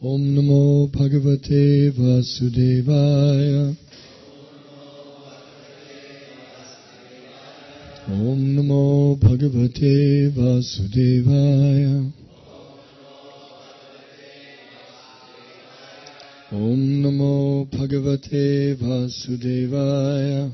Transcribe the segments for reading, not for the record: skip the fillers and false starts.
Om Namo Bhagavate Vasudevaya. Om Namo Bhagavate Vasudevaya. Om Namo Bhagavate Vasudevaya.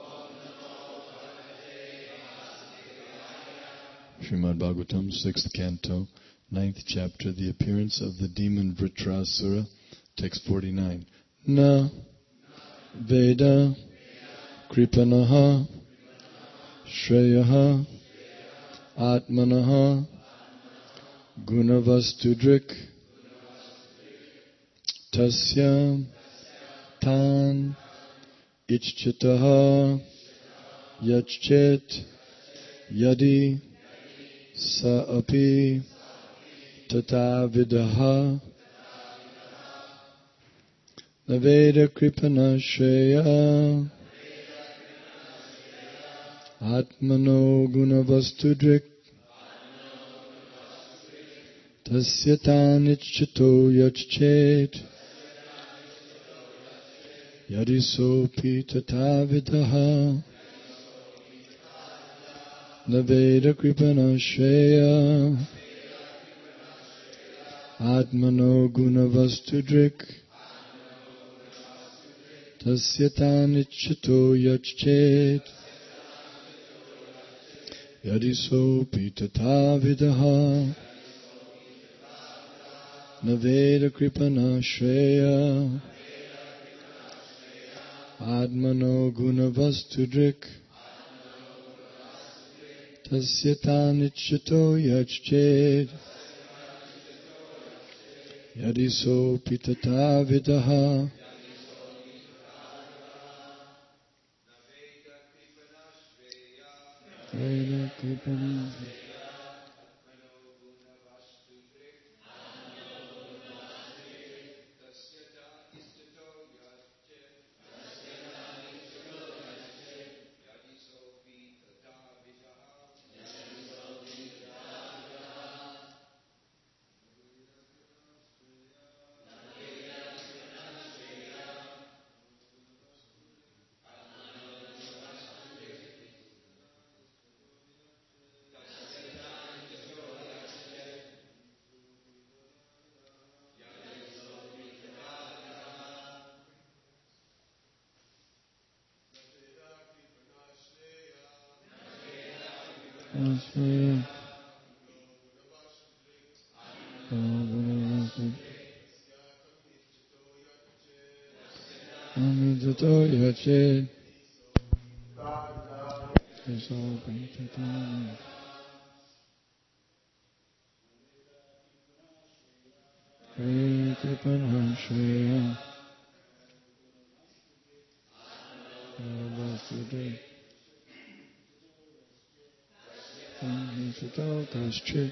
Srimad Bhagavatam, 6th Canto, 9th Chapter, The Appearance of the Demon Vritrasura, Text 49. Na Veda Kripanaha Shreyaha Atmanaha Gunavastudrik Tasya Tan Ichchitaha Yachchet Yadi Saapi Tata Vidaha Naveda Kripana Shreya Atmano Gunavastudrik Tasyatanichito Yachchet Yadisopi Tata Vidaha Naveda Kripana Shreya Atmano Gunavastudrik Tasyatanichito Yachchet Yadisopi Tata Vidaha Naveda Kripana Shreya Atmano Gunavastudrik Tasyatanichito Yachchet Yadisopi Tata Vidaha Naveda Kripana Amitato Yachit Kripana Shreya Vasudevaya Amitato Kaschit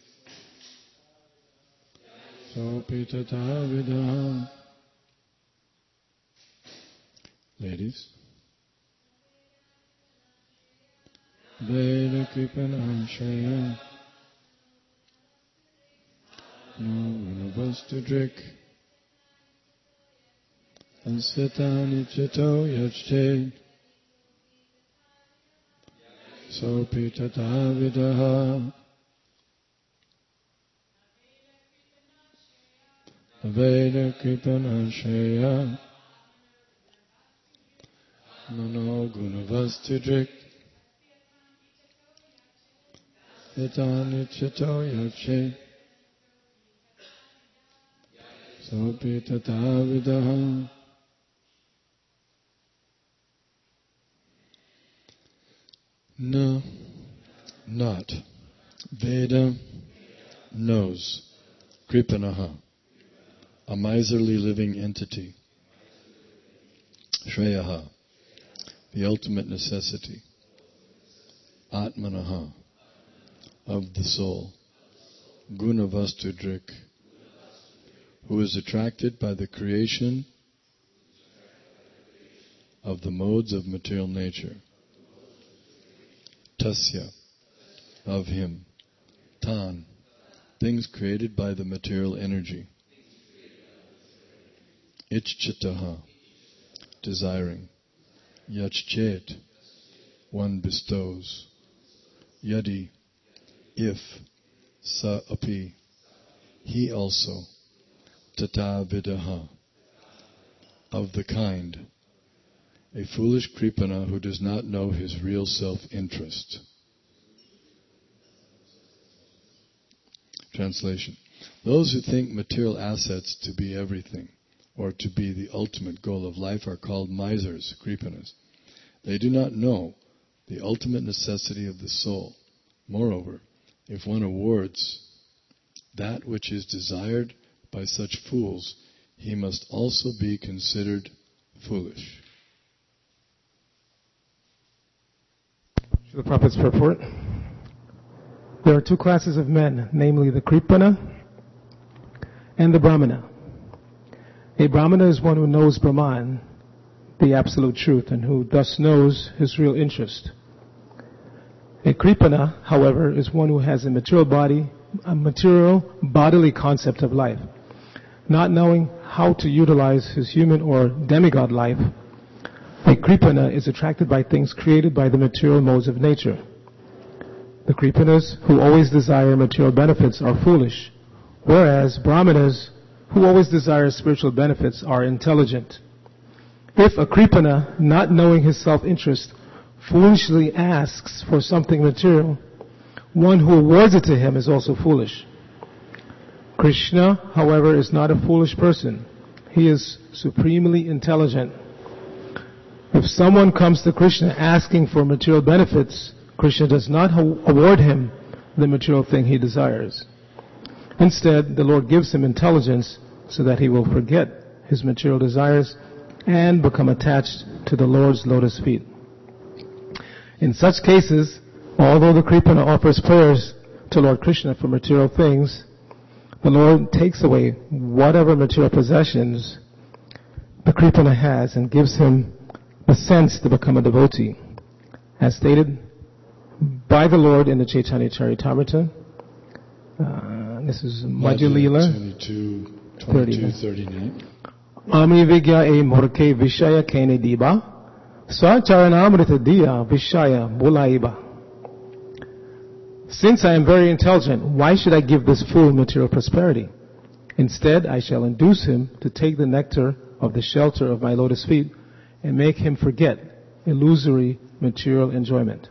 Sopi Tata Vidaha. Ladies, Veda Kripana Shreya No Gunavastudrik Tasyatani Chito Yachchet Sopi Tata Vidaha Veda Kripana Shreya Mano Gunavastudrik Yatani Chito Yachchet Sopi Tata Vidaha. Na, not. Veda, knows. Kripanaha, a miserly living entity. Shreyaha, the ultimate necessity. Atmanaha, of the soul. Gunavastudrik, who is attracted by the creation of the modes of material nature. Tasya, of him. Tan, things created by the material energy. Ichchitaha, desiring. Yachchet, one bestows. Yadi, if. Sa api, he also. Tata vidaha, of the kind. A foolish kripana who does not know his real self-interest. Translation. Those who think material assets to be everything, or to be the ultimate goal of life, are called misers, kripanas. They do not know the ultimate necessity of the soul. Moreover, if one awards that which is desired by such fools, he must also be considered foolish. The Prophet's purport. There are two classes of men, namely the Kripana and the Brahmana. A Brahmana is one who knows Brahman, the absolute truth, and who thus knows his real interest. A Kripana, however, is one who has a material bodily concept of life. Not knowing how to utilize his human or demigod life, a Kripana is attracted by things created by the material modes of nature. The Kripanas who always desire material benefits are foolish, whereas Brahmanas who always desire spiritual benefits are intelligent. If a Kripana, not knowing his self-interest, foolishly asks for something material, one who awards it to him is also foolish. Krishna, however, is not a foolish person. He is supremely intelligent. If someone comes to Krishna asking for material benefits, Krishna does not award him the material thing he desires. Instead, the Lord gives him intelligence so that he will forget his material desires and become attached to the Lord's lotus feet. In such cases, although the Kripana offers prayers to Lord Krishna for material things, the Lord takes away whatever material possessions the Kripana has and gives him the sense to become a devotee. As stated by the Lord in the Chaitanya Charitamrita, this is Madhya Leela 22:39. Ami vigya e murke vishaya kene diba swacharanamrita diya vishaya bulaiba. Since I am very intelligent, why should I give this fool material prosperity? Instead, I shall induce him to take the nectar of the shelter of my lotus feet and make him forget illusory material enjoyment.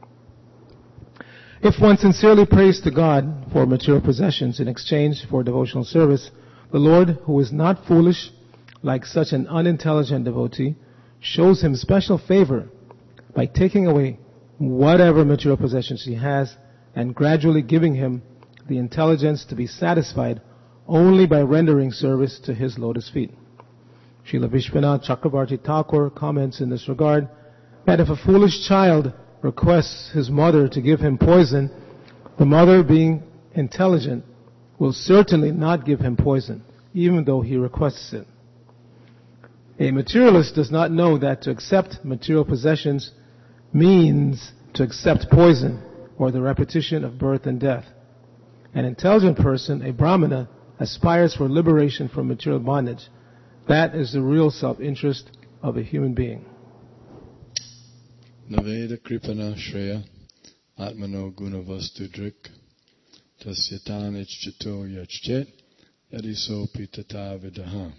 If one sincerely prays to God for material possessions in exchange for devotional service, the Lord, who is not foolish like such an unintelligent devotee, shows him special favor by taking away whatever material possessions he has and gradually giving him the intelligence to be satisfied only by rendering service to his lotus feet. Srila Vishwanath Chakravarti Thakur comments in this regard that if a foolish child requests his mother to give him poison, the mother, being intelligent, will certainly not give him poison, even though he requests it. A materialist does not know that to accept material possessions means to accept poison or the repetition of birth and death. An intelligent person, a Brahmana, aspires for liberation from material bondage. That is the real self-interest of a human being. Naveda kripana shreya atmano gunavastu drik tasyatan ichchito yachchet yadiso pitata vidaha.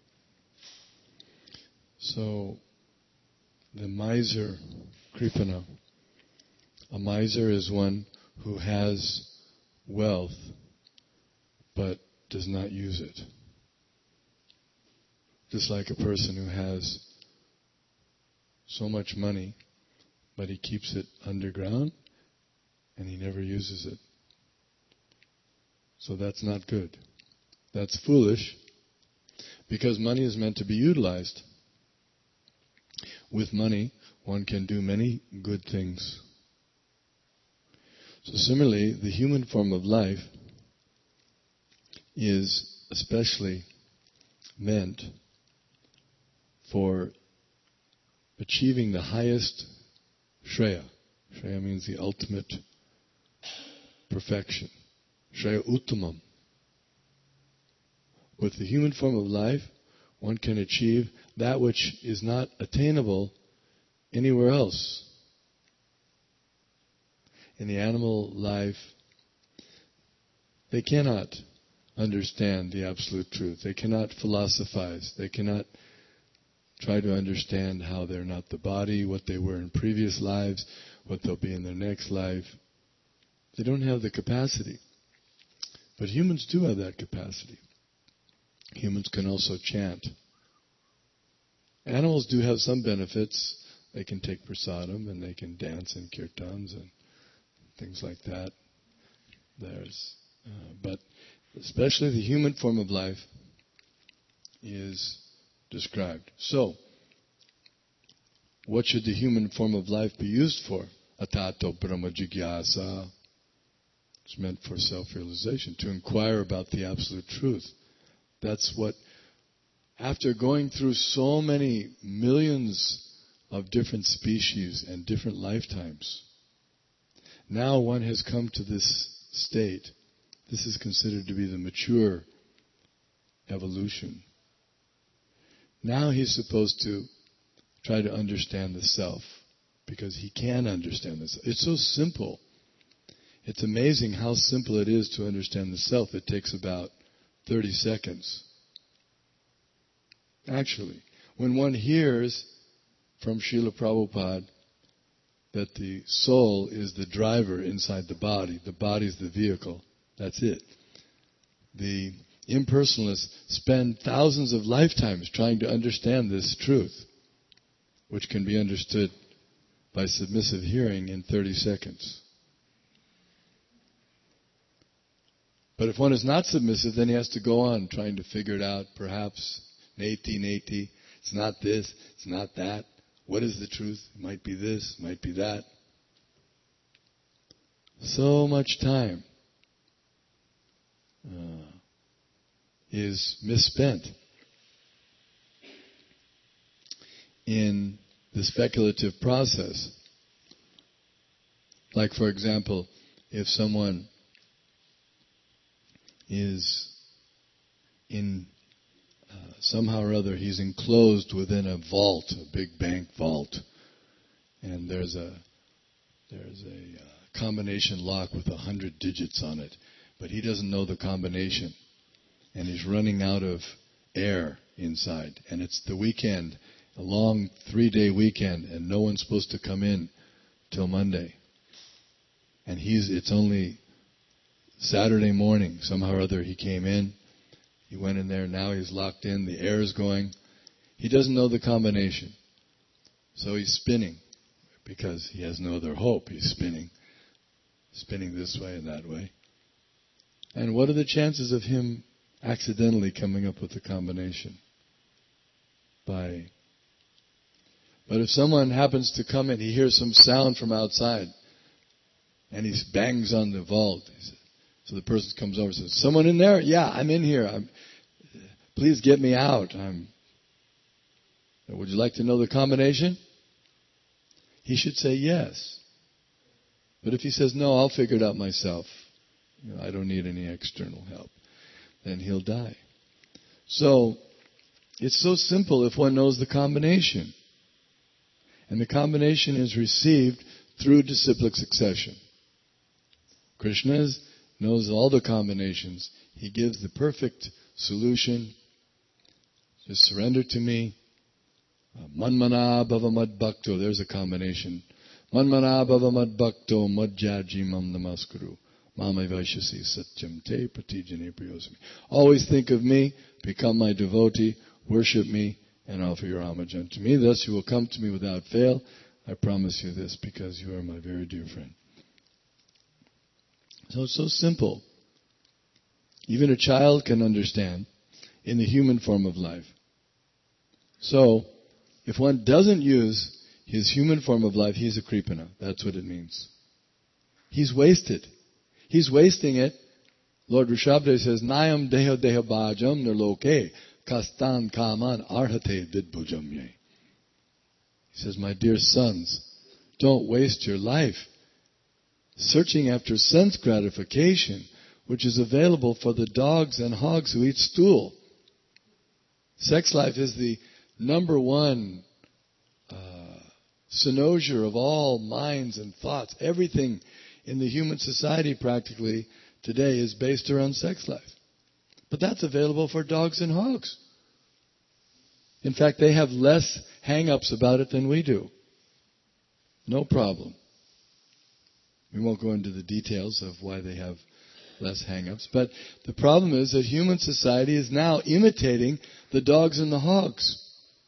So, the miser kripana, a miser is one who has wealth but does not use it. Just like a person who has so much money, but he keeps it underground and he never uses it. So that's not good. That's foolish, because money is meant to be utilized. With money, one can do many good things. So similarly, the human form of life is especially meant for achieving the highest Shreya. Shreya means the ultimate perfection. Shreya Uttamam. With the human form of life, One can achieve that which is not attainable anywhere else. In the animal life, they cannot understand the absolute truth. They cannot philosophize. They cannot try to understand how they're not the body, what they were in previous lives, what they'll be in their next life. They don't have the capacity. But humans do have that capacity. Humans can also chant. Animals do have some benefits. They can take prasadam and they can dance in kirtans and things like that. But especially the human form of life is described. So, what should the human form of life be used for? Atato Brahma Jigyasa. It's meant for self-realization, to inquire about the absolute truth. That's what, after going through so many millions of different species and different lifetimes, now one has come to this state. This is considered to be the mature evolution. Now he's supposed to try to understand the self, because he can understand this. It's so simple. It's amazing how simple it is to understand the self. It takes about 30 seconds. Actually, when one hears from Srila Prabhupada that the soul is the driver inside the body is the vehicle, that's it. The impersonalists spend thousands of lifetimes trying to understand this truth, which can be understood by submissive hearing in 30 seconds. But if one is not submissive, then he has to go on trying to figure it out, perhaps, neti, it's not this, it's not that. What is the truth? It might be this, it might be that. So much time is misspent in the speculative process. Like, for example, if someone is somehow or other, he's enclosed within a vault, a big bank vault, and there's a combination lock with 100 digits on it, but he doesn't know the combination, and he's running out of air inside, and it's the weekend, a long 3-day weekend, and no one's supposed to come in till Monday, and it's only Saturday morning. Somehow or other he came in, he went in there, now he's locked in, the air is going. He doesn't know the combination. So he's spinning, because he has no other hope. He's spinning this way and that way. And what are the chances of him accidentally coming up with the combination? But if someone happens to come in, he hears some sound from outside, and he bangs on the vault. So the person comes over and says, "Someone in there? Yeah, I'm in here. Please get me out. Would you like to know the combination?" He should say yes. But if he says, "No, I'll figure it out myself. I don't need any external help," then he'll die. So, it's so simple if one knows the combination. And the combination is received through disciplic succession. Krishna knows all the combinations. He gives the perfect solution. Just surrender to me. Manmana bhava mad bhakto. There's a combination. Manmana bhava mad bhakto madhyaji mam namaskuru. Mama vaishasi satyam te pratijane priyosami. Always think of me, become my devotee, worship me, and offer your homage unto me. Thus you will come to me without fail. I promise you this, because you are my very dear friend. So it's so simple. Even a child can understand in the human form of life. So, if one doesn't use his human form of life, he's a kripana. That's what it means. He's wasted. He's wasting it. Lord Rishabhdev says, Nayam deha deha bhajam nirloke kastan kaman arhate vidbhujamye. He says, my dear sons, don't waste your life searching after sense gratification, which is available for the dogs and hogs who eat stool. Sex life is the number one cynosure of all minds and thoughts. Everything in the human society practically today is based around sex life. But that's available for dogs and hogs. In fact, they have less hang-ups about it than we do. No problem. We won't go into the details of why they have less hang-ups. But the problem is that human society is now imitating the dogs and the hogs.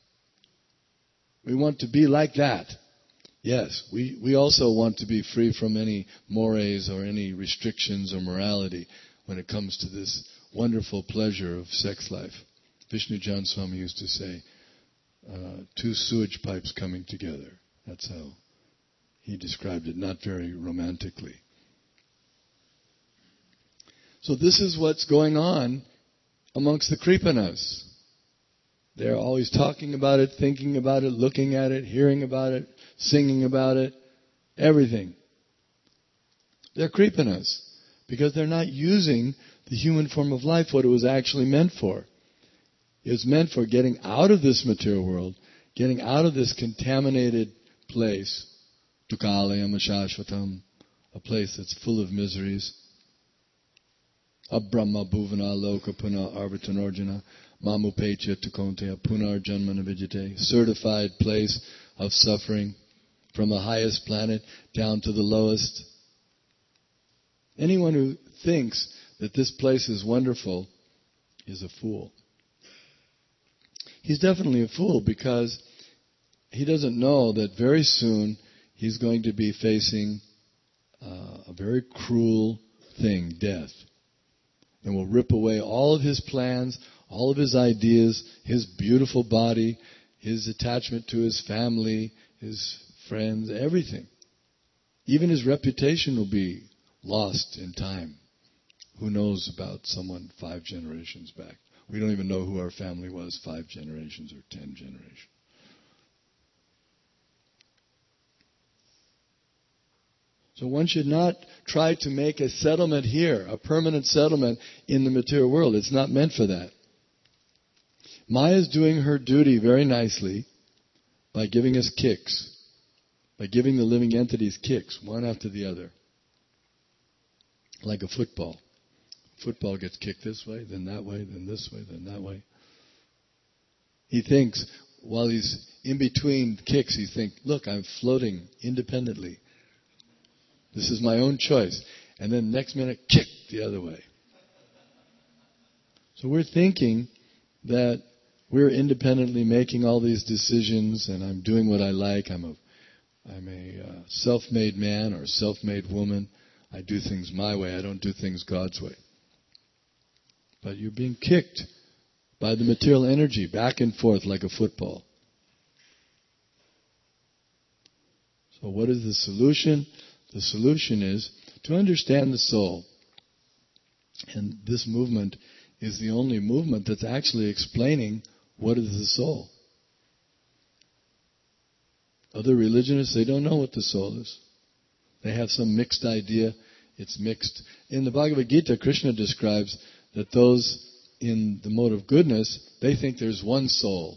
We want to be like that. Yes, we also want to be free from any mores or any restrictions or morality when it comes to this wonderful pleasure of sex life. Vishnu Jan Swami used to say, two sewage pipes coming together. That's how he described it, not very romantically. So this is what's going on amongst the Kripanas. They're always talking about it, thinking about it, looking at it, hearing about it, singing about it, everything. They're Kripanas because they're not using the human form of life what it was actually meant for. It was meant for getting out of this material world, getting out of this contaminated place, Dukkhalayam Shashvatam, a place that's full of miseries. Abrahma bhuvana loka puna arvatanorjana mamupecha tukonteya punar janmana vijite. Certified place of suffering from the highest planet down to the lowest. Anyone who thinks that this place is wonderful is a fool. He's definitely a fool because he doesn't know that very soon he's going to be facing a very cruel thing, death. And will rip away all of his plans, all of his ideas, his beautiful body, his attachment to his family, his friends, everything. Even his reputation will be lost in time. Who knows about someone 5 generations back? We don't even know who our family was 5 generations or 10 generations. So one should not try to make a settlement here, a permanent settlement in the material world. It's not meant for that. Maya is doing her duty very nicely by giving us kicks, by giving the living entities kicks, one after the other. Like a football. Football gets kicked this way, then that way, then this way, then that way. He thinks, while he's in between kicks, he thinks, look, I'm floating independently. This is my own choice. And then next minute, kick the other way. So we're thinking that we're independently making all these decisions and I'm doing what I like. I'm a self-made man or self-made woman. I do things my way. I don't do things God's way. But you're being kicked by the material energy back and forth like a football. So what is the solution? The solution is to understand the soul. And this movement is the only movement that's actually explaining what is the soul. Other religionists, they don't know what the soul is. They have some mixed idea. It's mixed. In the Bhagavad Gita, Krishna describes that those in the mode of goodness, they think there's one soul.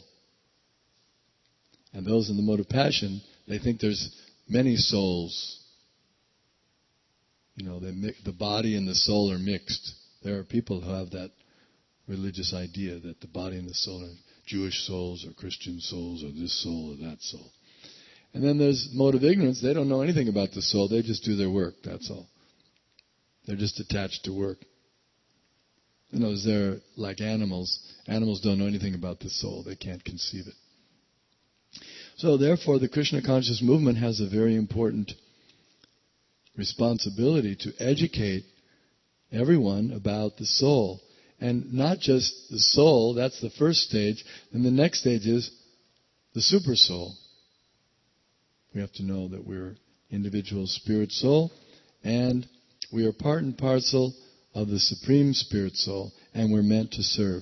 And those in the mode of passion, they think there's many souls. You know, the body and the soul are mixed. There are people who have that religious idea that the body and the soul are Jewish souls or Christian souls or this soul or that soul. And then there's mode of ignorance. They don't know anything about the soul. They just do their work, that's all. They're just attached to work. You know, they're like animals. Animals don't know anything about the soul. They can't conceive it. So therefore, the Krishna conscious movement has a very important responsibility to educate everyone about the soul. And not just the soul, that's the first stage. And the next stage is the super soul. We have to know that we're individual spirit soul, and we are part and parcel of the Supreme Spirit Soul, and we're meant to serve.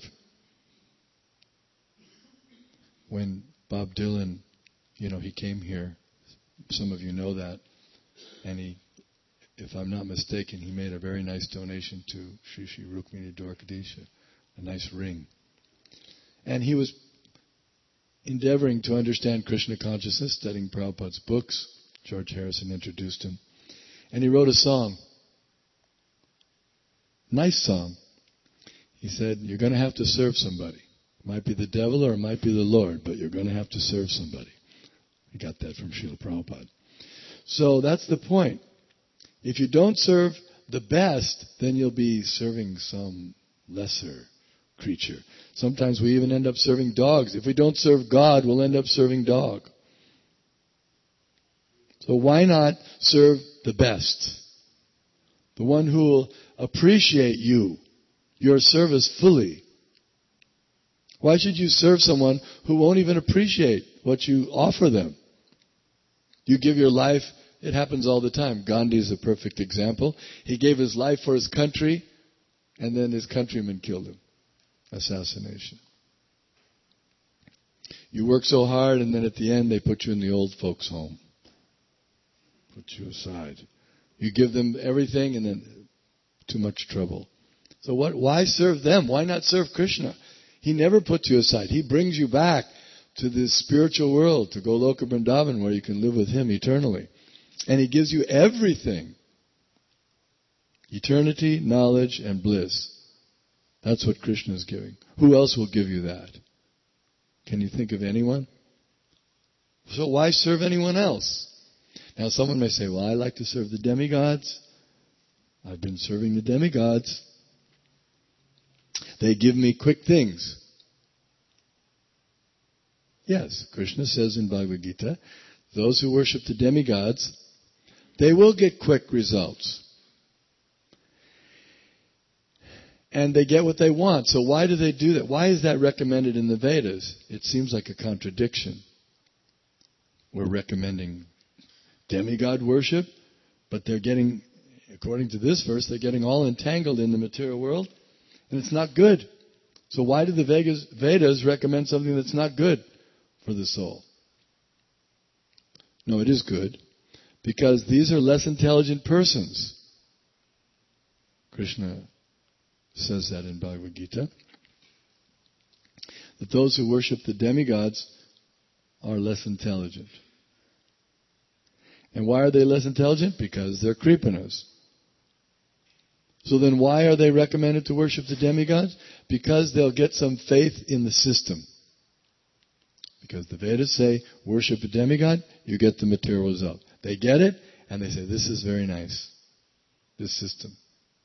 When Bob Dylan, he came here, some of you know that, and he, if I'm not mistaken, he made a very nice donation to Sri Sri Rukmini Dwarkadisha, a nice ring. And he was endeavoring to understand Krishna consciousness, studying Prabhupada's books. George Harrison introduced him. And he wrote a song. Nice song. He said, you're going to have to serve somebody. It might be the devil or it might be the Lord, but you're going to have to serve somebody. He got that from Srila Prabhupada. So that's the point. If you don't serve the best, then you'll be serving some lesser creature. Sometimes we even end up serving dogs. If we don't serve God, we'll end up serving dog. So why not serve the best? The one who will appreciate you, your service fully. Why should you serve someone who won't even appreciate what you offer them? You give your life. It happens all the time. Gandhi is a perfect example. He gave his life for his country, and then his countrymen killed him. Assassination. You work so hard, and then at the end they put you in the old folks' home. Put you aside. You give them everything, and then too much trouble. So why serve them? Why not serve Krishna? He never puts you aside. He brings you back to this spiritual world, to Goloka Vrindavan, where you can live with Him eternally. And He gives you everything. Eternity, knowledge, and bliss. That's what Krishna is giving. Who else will give you that? Can you think of anyone? So why serve anyone else? Now someone may say, well, I like to serve the demigods. I've been serving the demigods. They give me quick things. Yes, Krishna says in Bhagavad Gita, those who worship the demigods, they will get quick results. And they get what they want. So why do they do that? Why is that recommended in the Vedas? It seems like a contradiction. We're recommending demigod worship, but they're getting, according to this verse, they're getting all entangled in the material world, and it's not good. So why do the Vedas recommend something that's not good for the soul? No, it is good, because these are less intelligent persons. Krishna says that in Bhagavad Gita, that those who worship the demigods are less intelligent. And why are they less intelligent? Because they're kripanas. So then why are they recommended to worship the demigods? Because they'll get some faith in the system. Because the Vedas say, worship a demigod, you get the material result. They get it, and they say, this is very nice, this system.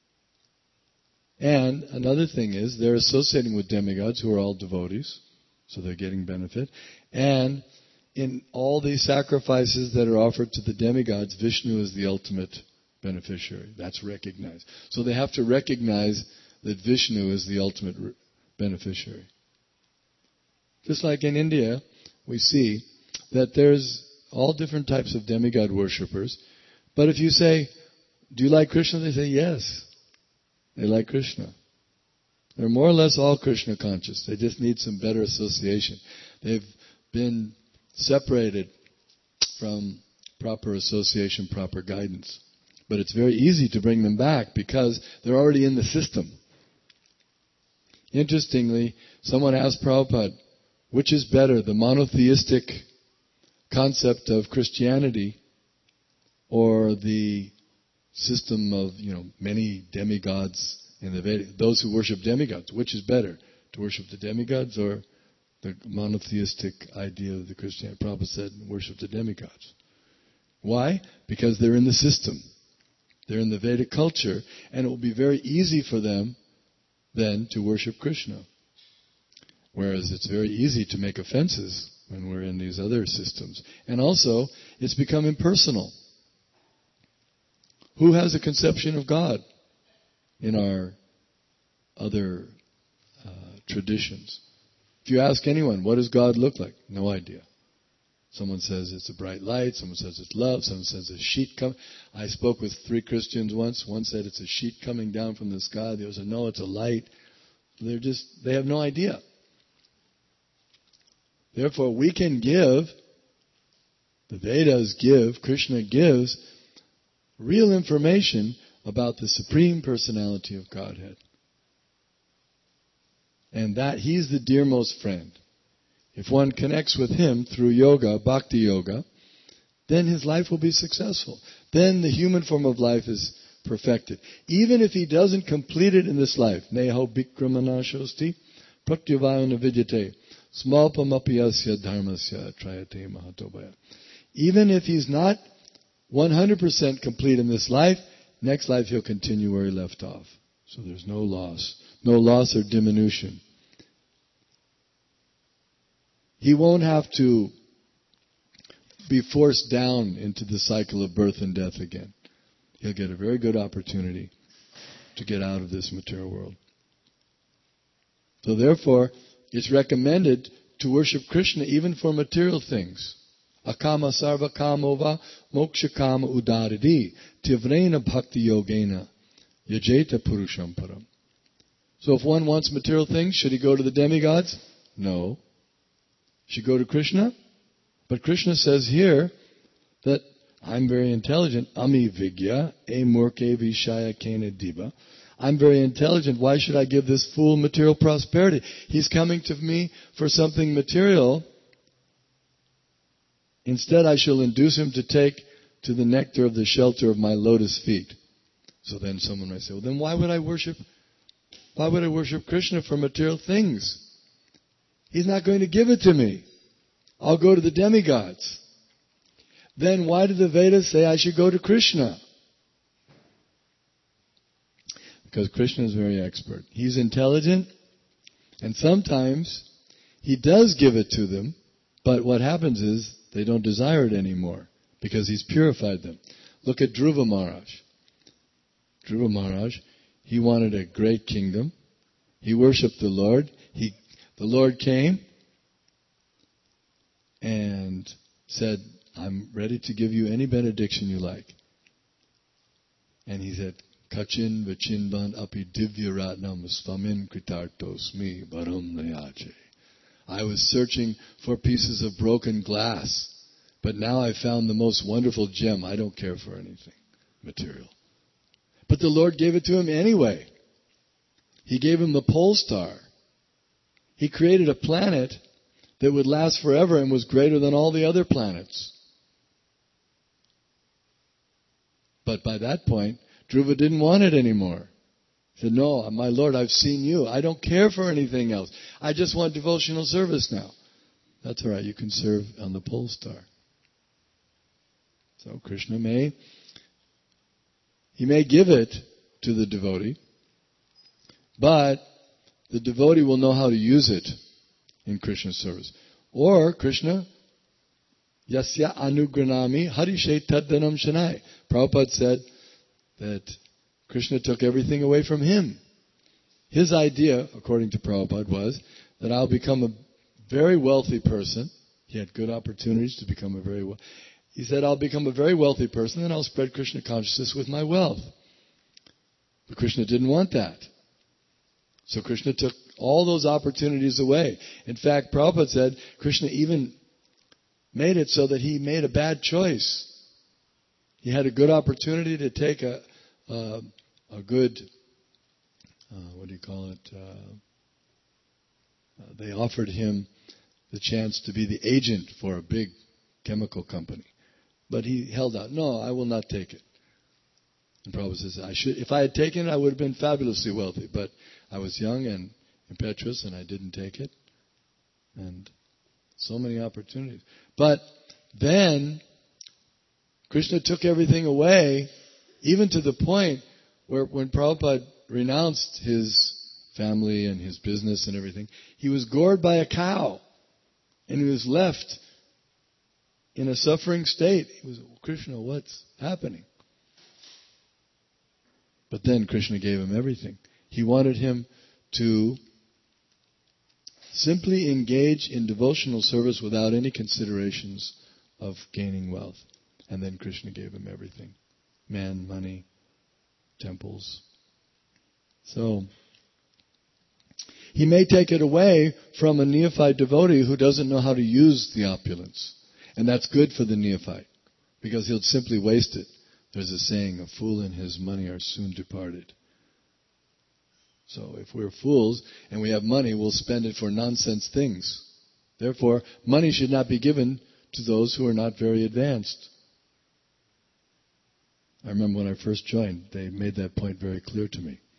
And another thing is, they're associating with demigods who are all devotees, so they're getting benefit. And in all these sacrifices that are offered to the demigods, Vishnu is the ultimate beneficiary. That's recognized. So they have to recognize that Vishnu is the ultimate beneficiary. Just like in India, we see that there's all different types of demigod worshippers. But if you say, do you like Krishna? They say, yes. They like Krishna. They're more or less all Krishna conscious. They just need some better association. They've been separated from proper association, proper guidance. But it's very easy to bring them back because they're already in the system. Interestingly, someone asked Prabhupada, which is better, the monotheistic concept of Christianity or the system of, many demigods in the Vedas, those who worship demigods? Which is better, to worship the demigods or the monotheistic idea of the Christianity? Prabhupada said, worship the demigods. Why? Because they're in the system. They're in the Vedic culture, and it will be very easy for them then to worship Krishna. Whereas it's very easy to make offenses when we're in these other systems. And also, it's become impersonal. Who has a conception of God in our other traditions? If you ask anyone, what does God look like? No idea. Someone says it's a bright light. Someone says it's love. Someone says a sheet coming. I spoke with 3 Christians once. One said it's a sheet coming down from the sky. The other said, no, it's a light. They have no idea. Therefore, we can give, the Vedas give, Krishna gives, real information about the Supreme Personality of Godhead. And that he's the dearmost friend. If one connects with him through yoga, bhakti yoga, then his life will be successful. Then the human form of life is perfected. Even if he doesn't complete it in this life, neho bikramana pratyavayana vidyate, smalpamapiyasya dharmasya trayate mahatobhaya. Even if he's not 100% complete in this life, next life he'll continue where he left off. So there's no loss. No loss or diminution. He won't have to be forced down into the cycle of birth and death again. He'll get a very good opportunity to get out of this material world. So therefore, it's recommended to worship Krishna even for material things. Akama sarva kamova moksha kama udaridi tivrena bhakti yogena yajeta purusham param. So if one wants material things, should he go to the demigods? No. Should go to Krishna? But Krishna says here that I'm very intelligent. Ami vigya e murke vishaya kena diva. I'm very intelligent. Why should I give this fool material prosperity? He's coming to me for something material. Instead, I shall induce him to take to the nectar of the shelter of my lotus feet. So then someone might say, well, then why would I worship Krishna for material things? He's not going to give it to me. I'll go to the demigods. Then why do the Vedas say I should go to Krishna? Because Krishna is very expert. He's intelligent, and sometimes he does give it to them, but what happens is they don't desire it anymore because he's purified them. Look at Dhruva Maharaj. Dhruva Maharaj, he wanted a great kingdom. He worshipped the Lord. The Lord came and said, I'm ready to give you any benediction you like. And he said, Kachin vachinvan api divya ratnam svamin kritartosmi varam nayache. I was searching for pieces of broken glass, but now I found the most wonderful gem. I don't care for anything material. But the Lord gave it to him anyway. He gave him the pole star. He created a planet that would last forever and was greater than all the other planets. But by that point, Dhruva didn't want it anymore. He said, no, my Lord, I've seen you. I don't care for anything else. I just want devotional service now. That's all right. You can serve on the pole star. So Krishna may give it to the devotee, but the devotee will know how to use it in Krishna's service. Or Krishna, yasya anugranami harishe taddanam shanai. Prabhupada said that Krishna took everything away from him. His idea, according to Prabhupada, was that I'll become a very wealthy person. He had good opportunities to become a very wealthy. He said, I'll become a very wealthy person and I'll spread Krishna consciousness with my wealth. But Krishna didn't want that. So Krishna took all those opportunities away. In fact, Prabhupada said Krishna even made it so that he made a bad choice. He had a good opportunity to take a good, they offered him the chance to be the agent for a big chemical company. But he held out. No, I will not take it. And Prabhupada says, if I had taken it, I would have been fabulously wealthy. But I was young and impetuous and I didn't take it. And so many opportunities. But then Krishna took everything away, even to the point where when Prabhupada renounced his family and his business and everything, he was gored by a cow. And he was left in a suffering state. He was, Krishna, what's happening? But then Krishna gave him everything. He wanted him to simply engage in devotional service without any considerations of gaining wealth. And then Krishna gave him everything. Man, money, temples. So, he may take it away from a neophyte devotee who doesn't know how to use the opulence. And that's good for the neophyte, because he'll simply waste it. There's a saying, a fool and his money are soon departed. So if we're fools and we have money, we'll spend it for nonsense things. Therefore, money should not be given to those who are not very advanced. I remember when I first joined, they made that point very clear to me.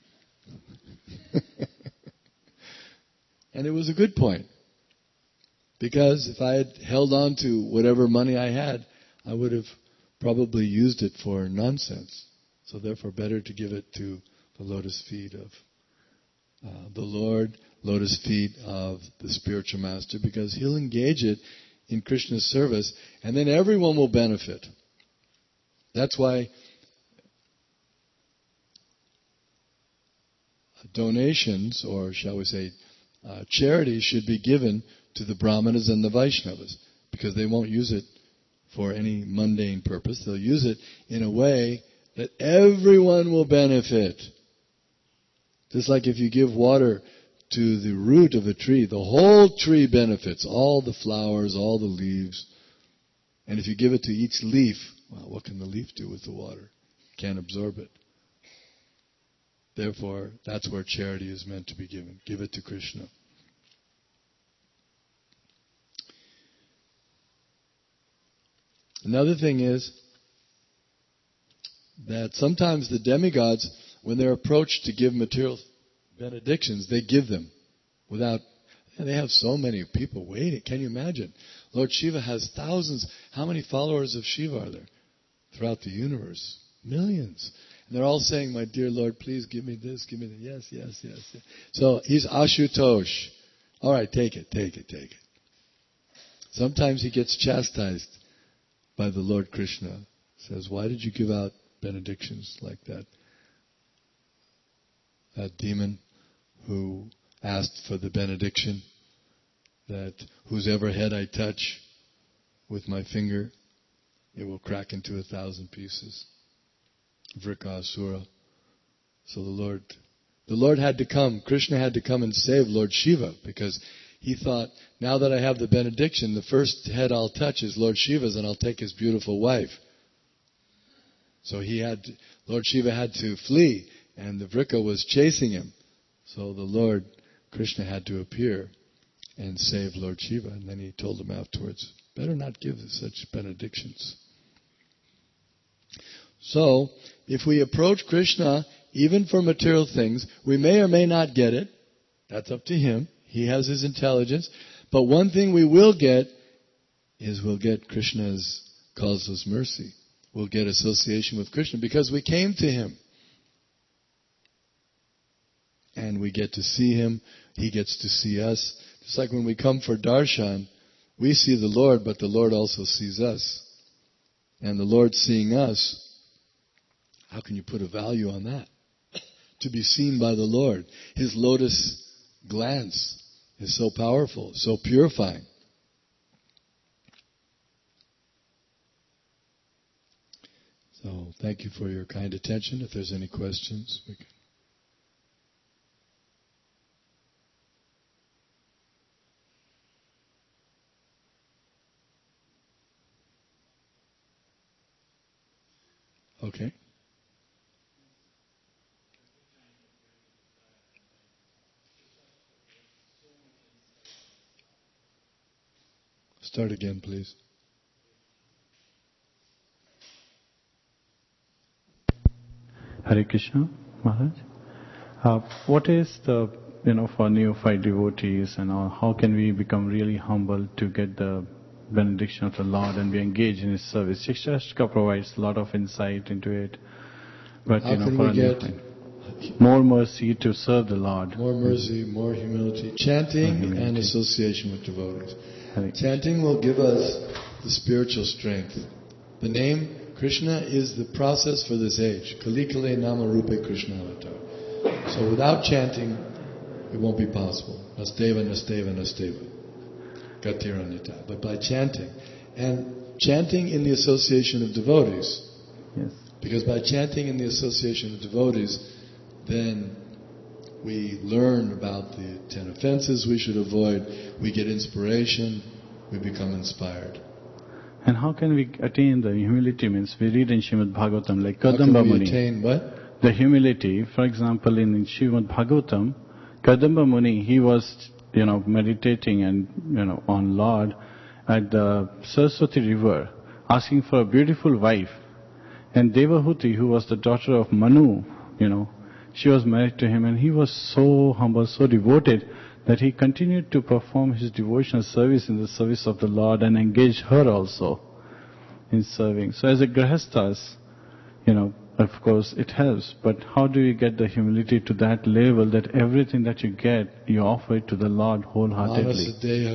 And it was a good point. Because if I had held on to whatever money I had, I would have probably used it for nonsense. So therefore, better to give it to the lotus feet of the Lord, lotus feet of the spiritual master, because he'll engage it in Krishna's service, and then everyone will benefit. That's why donations, or shall we say, charity should be given to the Brahmanas and the Vaishnavas, because they won't use it for any mundane purpose. They'll use it in a way that everyone will benefit. Just like if you give water to the root of a tree, the whole tree benefits, all the flowers, all the leaves. And if you give it to each leaf, well, what can the leaf do with the water? Can't absorb it. Therefore, that's where charity is meant to be given. Give it to Krishna. Another thing is that sometimes the demigods, when they're approached to give material benedictions, they give them without... They have so many people waiting. Can you imagine? Lord Shiva has thousands. How many followers of Shiva are there throughout the universe? Millions. And they're all saying, my dear Lord, please give me this, give me that. Yes, yes, yes, yes. So he's Ashutosh. All right, take it. Sometimes he gets chastised by the Lord Krishna. Says, why did you give out benedictions like that? That demon who asked for the benediction that whosever head I touch with my finger, it will crack into 1,000 pieces. Vrikasura. So the Lord had to come, Krishna had to come and save Lord Shiva, because he thought, now that I have the benediction, the first head I'll touch is Lord Shiva's, and I'll take his beautiful wife. So Lord Shiva had to flee, and the Vrika was chasing him. So the Lord Krishna had to appear and save Lord Shiva. And then he told him afterwards, better not give such benedictions. So, if we approach Krishna, even for material things, we may or may not get it. That's up to him. He has his intelligence. But one thing we will get is we'll get Krishna's causeless mercy. We'll get association with Krishna because we came to him. And we get to see him. He gets to see us. Just like when we come for darshan, we see the Lord, but the Lord also sees us. And the Lord seeing us, how can you put a value on that? To be seen by the Lord. His lotus glance is so powerful, so purifying. So, thank you for your kind attention. If there's any questions, we can. Okay. Start again, please. Hare Krishna, Maharaj. What is the, for neophyte devotees and all, how can we become really humble to get the benediction of the Lord and be engaged in His service? Shikshashika provides a lot of insight into it. But, how can for we get more mercy to serve the Lord? More mercy, more humility. Chanting and association with devotees. Chanting will give us the spiritual strength. The name Krishna is the process for this age. Kali Kale Nama Rupe Krishna Avatar. So without chanting, it won't be possible. Nasteva, Nasteva, Nasteva. Gatiranita. But by chanting. And chanting in the association of devotees. Yes. Because by chanting in the association of devotees, then we learn about the 10 offenses we should avoid. We get inspiration. We become inspired. And how can we attain the humility? Means we read in Srimad Bhagavatam like Kadamba Muni. How can we attain what? the humility. For example, in Srimad Bhagavatam, Kadamba Muni, he was, meditating and, on Lord at the Saraswati river, asking for a beautiful wife. And Devahuti, who was the daughter of Manu, she was married to him, and he was so humble, so devoted, that he continued to perform his devotional service in the service of the Lord and engage her also in serving. So as a grihasthas, of course it helps, but how do you get the humility to that level that everything that you get, you offer it to the Lord wholeheartedly?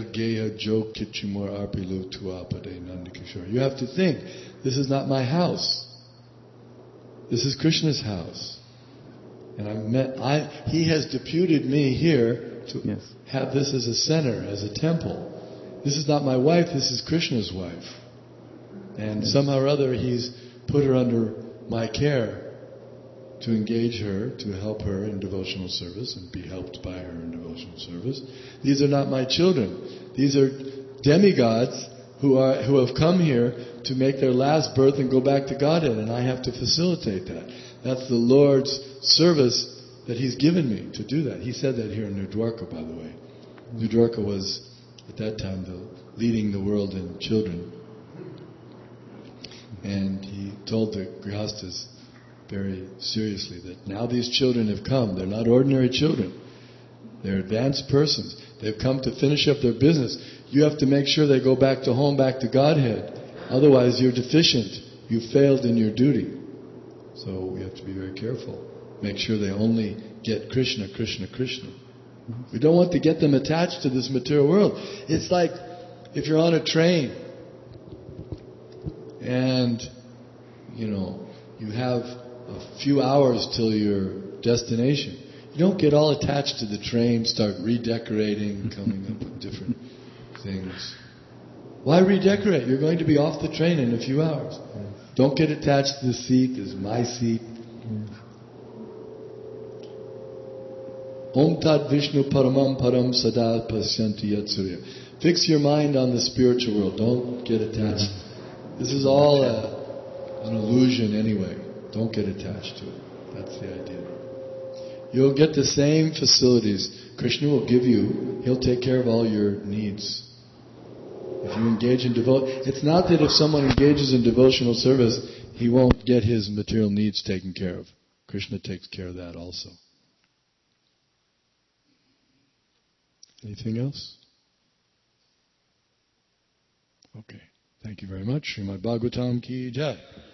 You have to think, this is not my house. This is Krishna's house. And he has deputed me here to have this as a center, as a temple. This is not my wife, this is Krishna's wife. And somehow or other he's put her under my care to engage her, to help her in devotional service and be helped by her in devotional service. These are not my children. These are demigods who have come here to make their last birth and go back to Godhead, and I have to facilitate that. That's the Lord's service that He's given me to do that. He said that here in New Dwarka, by the way. New Dwarka was, at that time, leading the world in children. And he told the Grihasthas very seriously that now these children have come. They're not ordinary children. They're advanced persons. They've come to finish up their business. You have to make sure they go back to home, back to Godhead. Otherwise you're deficient. You failed in your duty. So we have to be very careful. Make sure they only get Krishna, Krishna, Krishna. We don't want to get them attached to this material world. It's like if you're on a train and, you have a few hours till your destination. You don't get all attached to the train, start redecorating, coming up with different things. Why redecorate? You're going to be off the train in a few hours. Don't get attached to the seat. This is my seat. Om Tat Vishnu Paramam Param Sada Pasyanti Yat Surya. Fix your mind on the spiritual world. Don't get attached. This is all an illusion anyway. Don't get attached to it. That's the idea. You'll get the same facilities. Krishna will give you. He'll take care of all your needs. If you engage in it's not that if someone engages in devotional service, he won't get his material needs taken care of. Krishna takes care of that also. Anything else? Okay. Thank you very much. Srimad Bhagavatam ki jai.